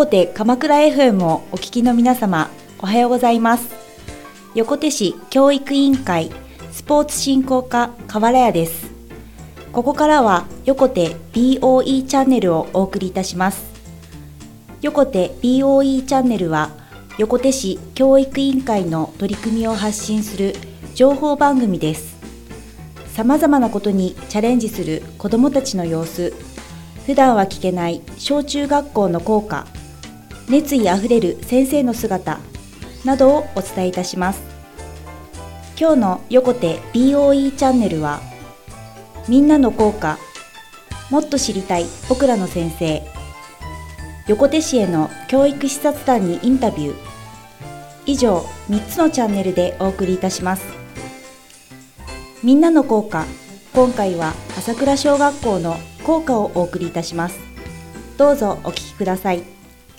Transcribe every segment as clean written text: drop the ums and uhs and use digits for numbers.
横手鎌倉 FM をお聞きの皆様、おはようございます。横手市教育委員会スポーツ振興課河原屋です。ここからは横手 BOE チャンネルをお送りいたします。横手 BOE チャンネルは横手市教育委員会の取り組みを発信する情報番組です。さまざまなことにチャレンジする子どもたちの様子、普段は聞けない小中学校の校歌、熱意あふれる先生の姿などをお伝えいたします。今日の横手 BOE チャンネルは、みんなの校歌、もっと知りたい僕らの先生、横手市への教育視察団にインタビュー、以上3つのチャンネルでお送りいたします。みんなの校歌、今回は朝倉小学校の校歌をお送りいたします。どうぞお聞きください。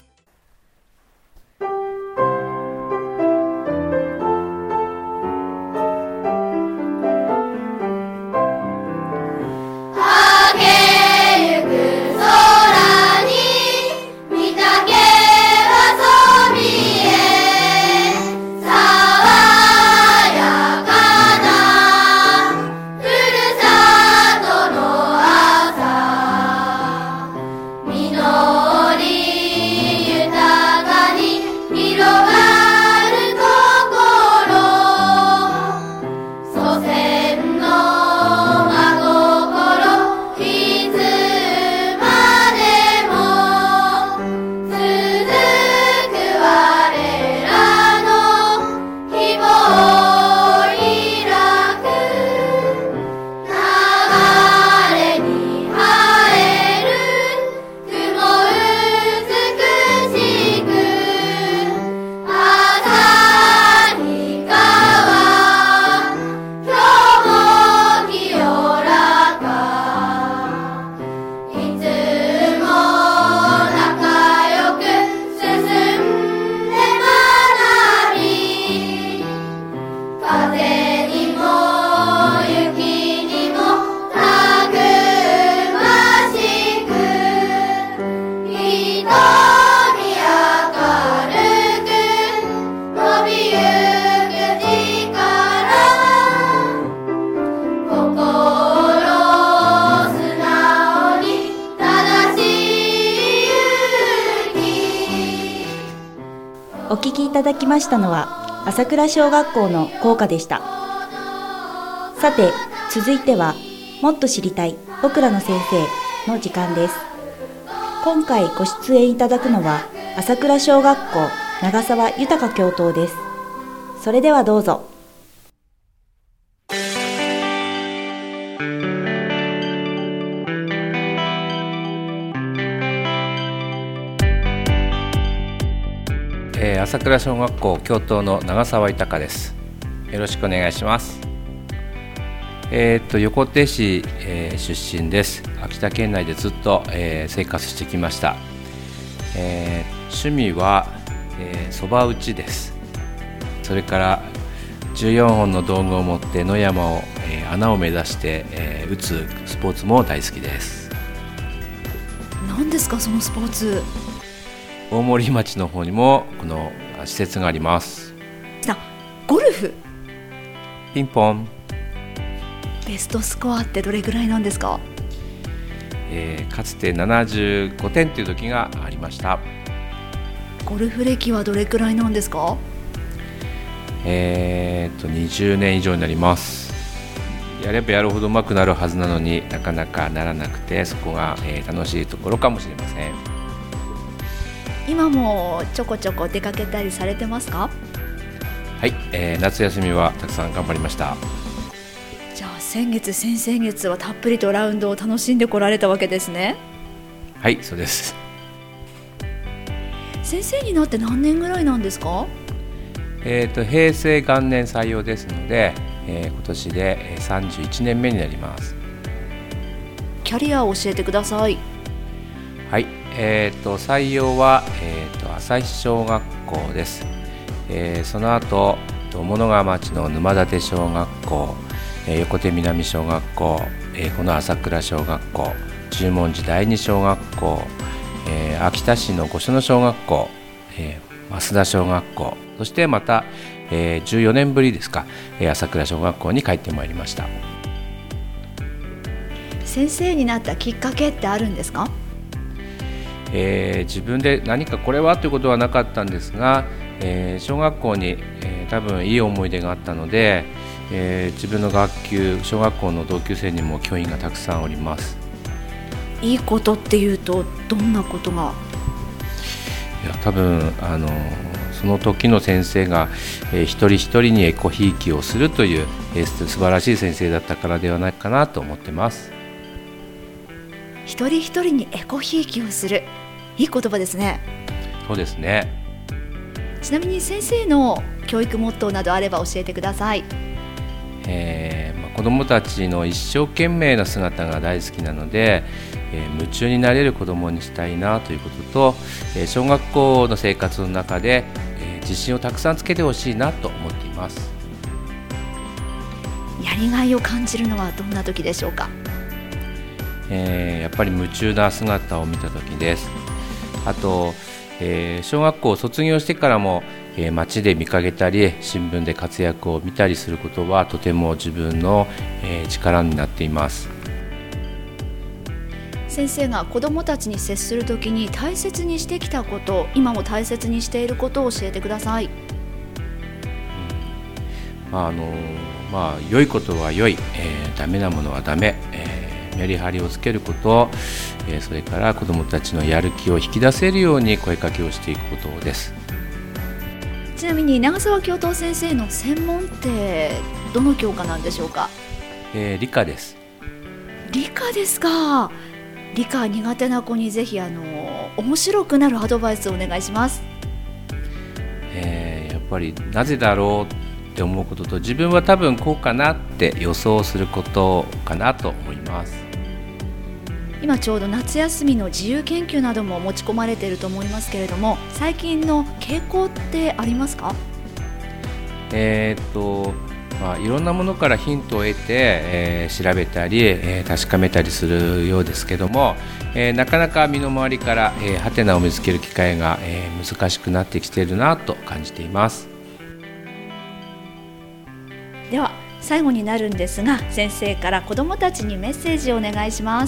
お聞きいただきましたのは朝倉小学校の校歌でした。さて、続いてはもっと知りたい僕らの先生の時間です。今回ご出演いただくのは朝倉小学校長澤豊教頭です。それではどうぞ。 朝倉小学校教頭の長澤豊です。よろしくお願いします。横手市、出身です。秋田県内でずっと、生活してきました。趣味はそば打ちです。それから14本の道具を持って野山を、穴を目指して、打つスポーツも大好きです。 何ですかそのスポーツ？ 大森町の方にもこの施設があります。 ゴルフ？ ピンポン。 ベストスコアってどれぐらいなんですか？ かつて75点という時がありました。 ゴルフ歴はどれくらいなんですか ？20年以上になります。やればやるほど上手くなるはずなのになかなかならなくて、そこが、楽しいところかもしれません。 今もちょこちょこ出かけたりされてますか？ はい、夏休みはたくさん頑張りました。 じゃあ先々月はたっぷりとラウンドを楽しんでこられたわけですね。 はい、そうです。 先生になって何年ぐらいなんですか？ 平成元年採用ですので、今年で31年目になります。 キャリアを教えてください。 はい、採用は、旭小学校です。その後物川町の沼館小学校、横手南小学校、この朝倉小学校、十文字第二小学校、 秋田市の五所野小学校、増田小学校、そしてまた、14年ぶりですか、朝倉小学校に帰ってまいりました。 先生になったきっかけってあるんですか？ 自分で何かこれはということはなかったんですが、小学校に、多分いい思い出があったので、自分の学級小学校の同級生にも教員がたくさんおります。 いいことっていうとどんなことが？ いや、多分その時の先生が、一人一人にエコひいきをするという、素晴らしい先生だったからではないかなと思ってます。 一人一人にエコひいきをする、いい言葉ですね。 そうですね。 ちなみに先生の教育モットーなどあれば教えてください。 子どもたちの一生懸命な姿が大好きなので、夢中になれる子どもにしたいなということと、小学校の生活の中で、自信をたくさんつけてほしいなと思っています。 やりがいを感じるのはどんな時でしょうか？ やっぱり夢中な姿を見た時です。あと、小学校を卒業してからも、街で見かけたり新聞で活躍を見たりすることはとても自分の、力になっています。 先生が子どもたちに接するときに大切にしてきたこと、今も大切にしていることを教えてください。 良いことは良い、ダメなものはダメ、メリハリをつけること、それから子どもたちのやる気を引き出せるように声かけをしていくことです。 ちなみに長澤教頭先生の専門ってどの教科なんでしょうか？ 理科です。 理科ですか。理科苦手な子にぜひ面白くなるアドバイスをお願いします。 やっぱりなぜだろうって思うことと、自分は多分こうかなって予想することかなと思います。 今ちょうど夏休みの自由研究なども持ち込まれていると思いますけれども、最近の傾向ってありますか？ いろんなものからヒントを得て、調べたり、確かめたりするようですけども、なかなか身の回りから、ハテナを見つける機会が、難しくなってきているなと感じています。 では最後になるんですが、先生から子どもたちにメッセージをお願いします。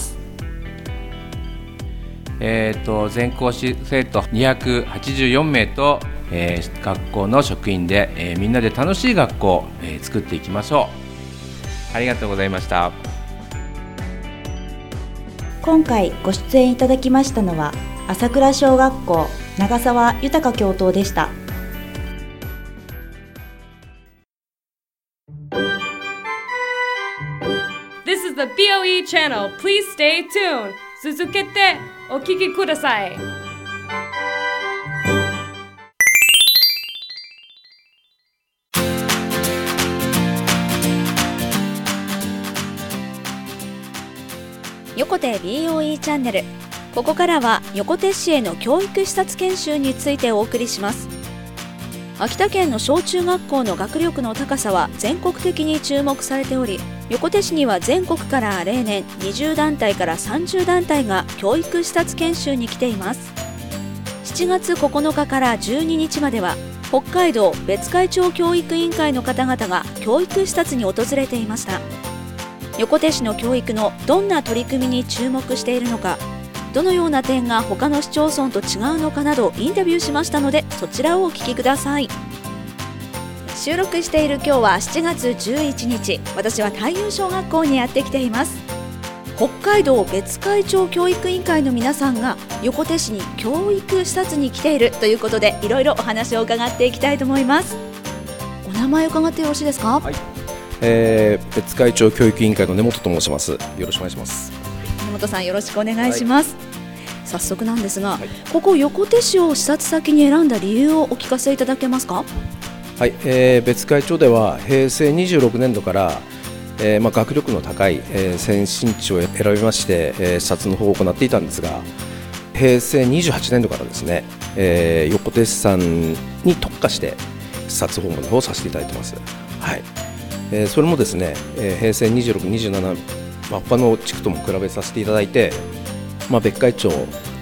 全校生徒284名と、学校の職員で、みんなで楽しい学校を、作っていきましょう。ありがとうございました。 今回ご出演いただきましたのは朝倉小学校長澤豊教頭でした。 This is the BOE channel. Please stay tuned. 続けてお聞きください。 横手 BOE チャンネル。ここからは横手市への教育視察研修についてお送りします。秋田県の小中学校の学力の高さは全国的に注目されており、横手市には全国から例年20団体から30団体が教育視察研修に来ています。7月9日から12日までは北海道別海町教育委員会の方々が教育視察に訪れていました。横手市の教育のどんな取り組みに注目しているのか、どのような点が他の市町村と違うのかなどインタビューしましたので、そちらをお聞きください。収録している今日は7月11日、私は太陽小学校にやってきています。北海道別海町教育委員会の皆さんが横手市に教育視察に来ているということで、いろいろお話を伺っていきたいと思います。お名前伺ってよろしいですか？ はい、別海町教育委員会の根本と申します。よろしくお願いします。 根本さん、よろしくお願いします。早速なんですが、 はい、 ここ横手市を視察先に選んだ理由をお聞かせいただけますか？ はい、別海町では平成26年度から、学力の高い、先進地を選びまして、視察の方を行っていたんですが、平成28年度からですね、横手市さんに特化して視察訪問の方をさせていただいてます。はい、それもですね、平成26、27、他の地区とも比べさせていただいて、別海町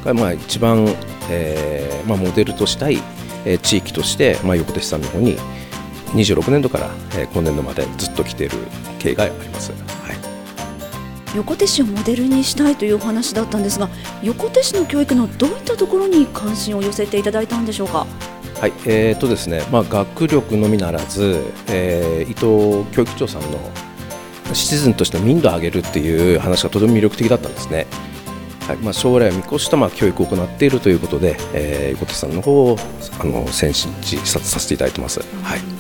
が一番、モデルとしたい、地域として、横手市さんの方に26年度から、今年度までずっと来ている経緯があります。 横手市をモデルにしたいというお話だったんですが、横手市の教育のどういったところに関心を寄せていただいたんでしょうか。 はい、ですね、学力のみならず、伊藤教育長さんのシチズンとしての民度を上げるっていう話がとても魅力的だったんですね。将来を見越した教育を行っているということで、横手さんの方を先進地視察させていただいてます。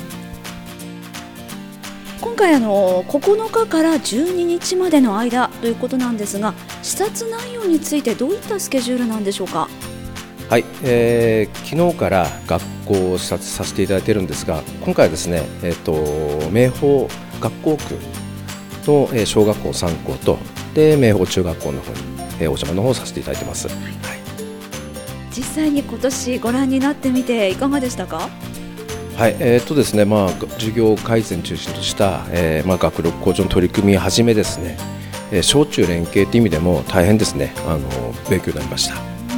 今回9日から12日までの間ということなんですが、視察内容についてどういったスケジュールなんでしょうか。 はい、昨日から学校を視察させていただいているんですが、今回はですね、明豊学校区の小学校3校とで明豊中学校の方にお邪魔の方をさせていただいてます。 実際に今年ご覧になってみていかがでしたか。 はい、ですね、授業改善中心とした、学力向上の取り組みをはじめですね、小中連携という意味でも大変ですね、勉強になりました。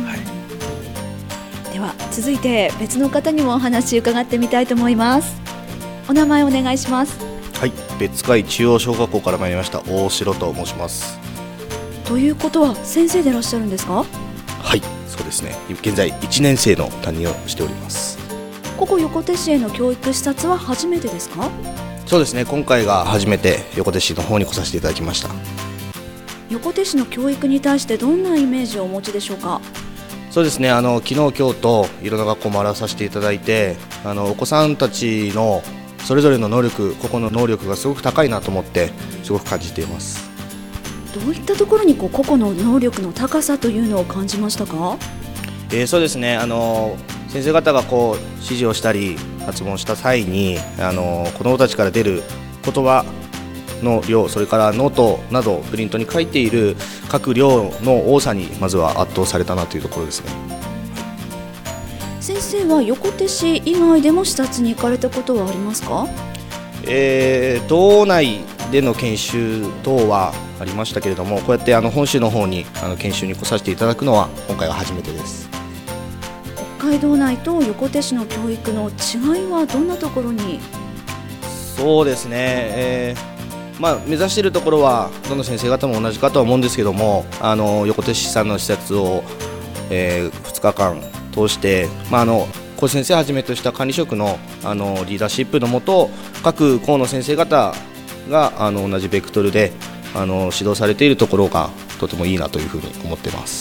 では続いて別の方にもお話伺ってみたいと思います。お名前お願いします。 はい、別海中央小学校から参りました大城と申します。 ということは先生でいらっしゃるんですか。 はい、そうですね、現在1年生の担任をしております。 ここ横手市への教育視察は初めてですか。 そうですね、今回が初めて横手市の方に来させていただきました。 横手市の教育に対してどんなイメージをお持ちでしょうか。 そうですね、昨日今日といろんな学校を回らさせていただいて、お子さんたちのそれぞれの能力、個々の能力がすごく高いなと思ってすごく感じています。 どういったところに個々の能力の高さというのを感じましたか。 そうですね、先生方が指示をしたり発問した際に子どもたちから出る言葉の量、それからノートなどプリントに書いている書く量の多さにまずは圧倒されたなというところですね。 先生は横手市以外でも視察に行かれたことはありますか。 道内での研修等はありましたけれども、こうやって本州の方に研修に来させていただくのは今回が初めてです。 北海道内と横手市の教育の違いはどんなところに。 そうですね、目指しているところはどの先生方も同じかとは思うんですけども、横手市さんの施設を、2日間通して、校先生はじめとした管理職の、リーダーシップのもと、各校の先生方が同じベクトルで指導されているところがとてもいいなというふうに思っています。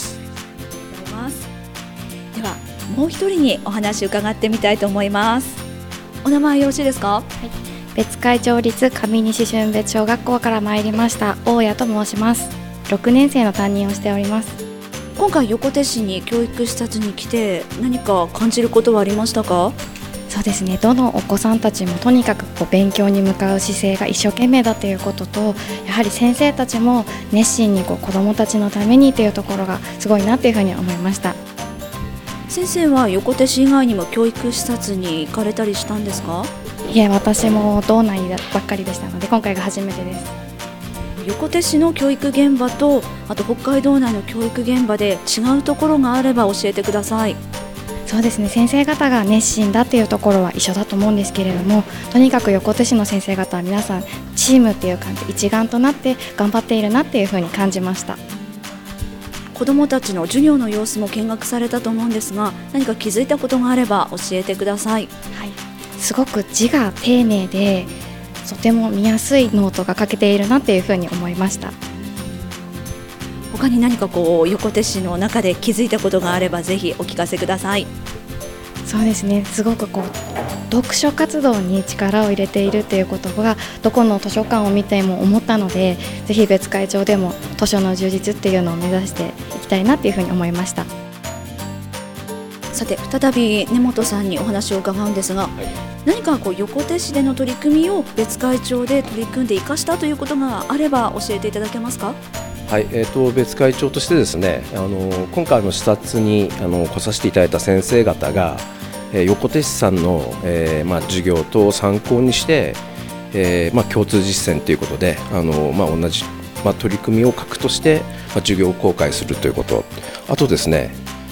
ではもう一人にお話を伺ってみたいと思います。お名前よろしいですか。 別海町立上西春別小学校から参りました大谷と申します。6年生の担任をしております。 今回横手市に教育視察に来て何か感じることはありましたか。 そうですね、どのお子さんたちもとにかく勉強に向かう姿勢が一生懸命だということと、やはり先生たちも熱心に子どもたちのためにというところがすごいなというふうに思いました。 先生は横手市以外にも教育視察に行かれたりしたんですか。 いえ、私も道内ばっかりでしたので今回が初めてです。 横手市の教育現場とあと北海道内の教育現場で違うところがあれば教えてください。 そうですね、先生方が熱心だっていうところは一緒だと思うんですけれども、とにかく横手市の先生方は皆さんチームっていう感じ、一丸となって頑張っているなっていうふうに感じました。 子どもたちの授業の様子も見学されたと思うんですが、何か気づいたことがあれば教えてください。 はい、すごく字が丁寧でとても見やすいノートが書けているなっていうふうに思いました。 他に何か横手市の中で気づいたことがあればぜひお聞かせください。 そうですね、すごく読書活動に力を入れているっていうことがどこの図書館を見ても思ったので、ぜひ別海町でも図書の充実っていうのを目指していきたいなっていうふうに思いました。 さて再び根本さんにお話を伺うんですが、何か横手市での取り組みを別海町で取り組んで生かしたということがあれば教えていただけますか。 はい、別海町としてですね、今回の視察に来させていただいた先生方が、横手市さんの、授業等を参考にして、共通実践ということで同じ、取り組みを核として、授業を公開するということ、あとですね、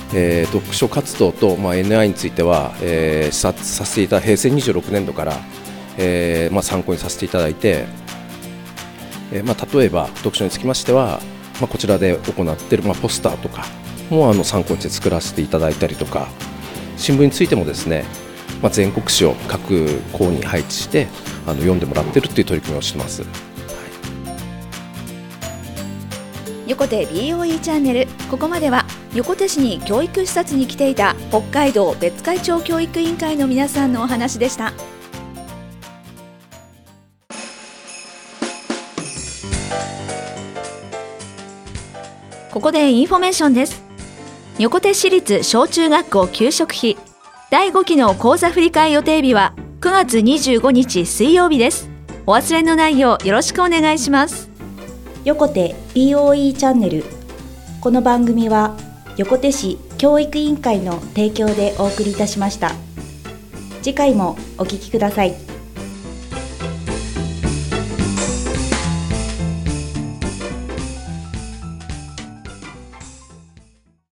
読書活動と、NI については、させていただ平成26年度から、参考にさせていただいて、例えば読書につきましては、こちらで行っている、ポスターとかも参考にして作らせていただいたりとか、新聞についてもですね、全国紙を各校に配置して読んでもらっているという取り組みをしています。 横手 BOE チャンネル、ここまでは横手市に教育視察に来ていた北海道別海町教育委員会の皆さんのお話でした。ここでインフォメーションです。横手市立小中学校給食費第5期の講座振替予定日は9月25日水曜日です。お忘れのないようよろしくお願いします。 横手 BOE チャンネル、この番組は横手市教育委員会の提供でお送りいたしました。次回もお聞きください。